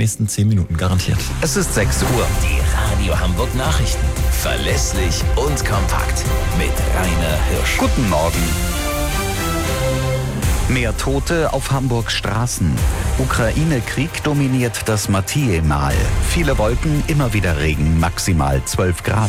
nächsten 10 Minuten, garantiert. Es ist 6 Uhr. Die Radio Hamburg Nachrichten. Verlässlich und kompakt. Mit Rainer Hirsch. Guten Morgen. Mehr Tote auf Hamburgs Straßen. Ukraine-Krieg dominiert das Mathieu-Mal. Viele Wolken, immer wieder Regen, maximal 12 Grad.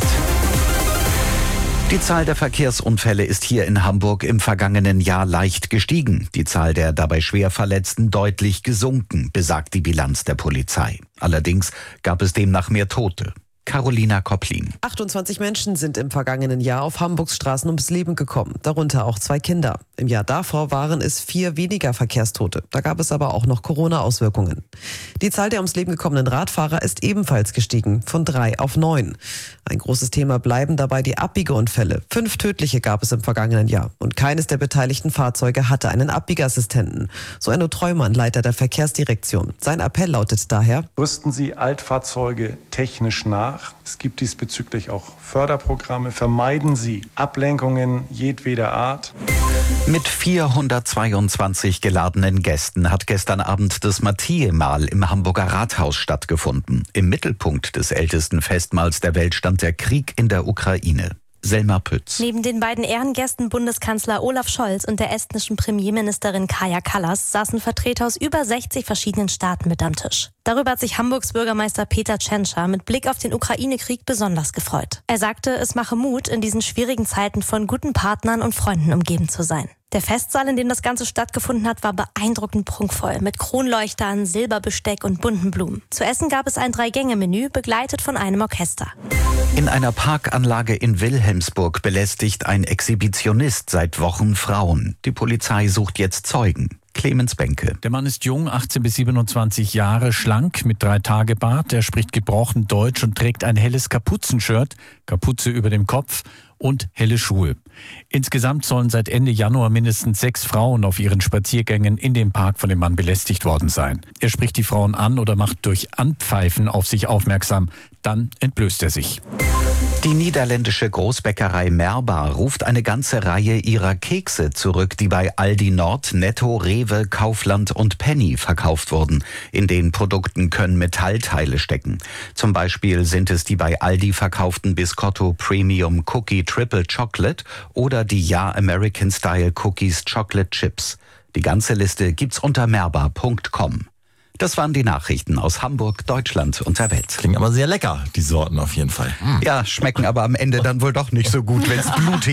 Die Zahl der Verkehrsunfälle ist hier in Hamburg im vergangenen Jahr leicht gestiegen. Die Zahl der dabei schwer Verletzten deutlich gesunken, besagt die Bilanz der Polizei. Allerdings gab es demnach mehr Tote. Carolina Kopplin. 28 Menschen sind im vergangenen Jahr auf Hamburgs Straßen ums Leben gekommen, darunter auch 2 Kinder. Im Jahr davor waren es 4 weniger Verkehrstote. Da gab es aber auch noch Corona-Auswirkungen. Die Zahl der ums Leben gekommenen Radfahrer ist ebenfalls gestiegen, von 3 auf 9. Ein großes Thema bleiben dabei die Abbiegeunfälle. 5 tödliche gab es im vergangenen Jahr. Und keines der beteiligten Fahrzeuge hatte einen Abbiegeassistenten. So Enno Treumann, Leiter der Verkehrsdirektion. Sein Appell lautet daher: Rüsten Sie Altfahrzeuge technisch nach. Es gibt diesbezüglich auch Förderprogramme. Vermeiden Sie Ablenkungen jedweder Art. Mit 422 geladenen Gästen hat gestern Abend das Mathieu-Mal im Hamburger Rathaus stattgefunden. Im Mittelpunkt des ältesten Festmahls der Welt stand der Krieg in der Ukraine. Selma Pütz. Neben den beiden Ehrengästen Bundeskanzler Olaf Scholz und der estnischen Premierministerin Kaja Kallas saßen Vertreter aus über 60 verschiedenen Staaten mit am Tisch. Darüber hat sich Hamburgs Bürgermeister Peter Tschentscher mit Blick auf den Ukraine-Krieg besonders gefreut. Er sagte, es mache Mut, in diesen schwierigen Zeiten von guten Partnern und Freunden umgeben zu sein. Der Festsaal, in dem das Ganze stattgefunden hat, war beeindruckend prunkvoll mit Kronleuchtern, Silberbesteck und bunten Blumen. Zu essen gab es ein 3-Gänge-Menü, begleitet von einem Orchester. In einer Parkanlage in Wilhelmsburg belästigt ein Exhibitionist seit Wochen Frauen. Die Polizei sucht jetzt Zeugen. Clemens Benke. Der Mann ist jung, 18 bis 27 Jahre, schlank, mit 3-Tage-Bart. Er spricht gebrochen Deutsch und trägt ein helles Kapuzenshirt, Kapuze über dem Kopf und helle Schuhe. Insgesamt sollen seit Ende Januar mindestens 6 Frauen auf ihren Spaziergängen in dem Park von dem Mann belästigt worden sein. Er spricht die Frauen an oder macht durch Anpfeifen auf sich aufmerksam. Dann entblößt er sich. Die niederländische Großbäckerei Merbar ruft eine ganze Reihe ihrer Kekse zurück, die bei Aldi Nord, Netto, Rewe, Kaufland und Penny verkauft wurden. In den Produkten können Metallteile stecken. Zum Beispiel sind es die bei Aldi verkauften Biscotto Premium Cookie Triple Chocolate oder die Ja American Style Cookies Chocolate Chips. Die ganze Liste gibt's unter merbar.com. Das waren die Nachrichten aus Hamburg, Deutschland und der Welt. Klingen aber sehr lecker, die Sorten auf jeden Fall. Ja, schmecken aber am Ende dann wohl doch nicht so gut, wenn es blutig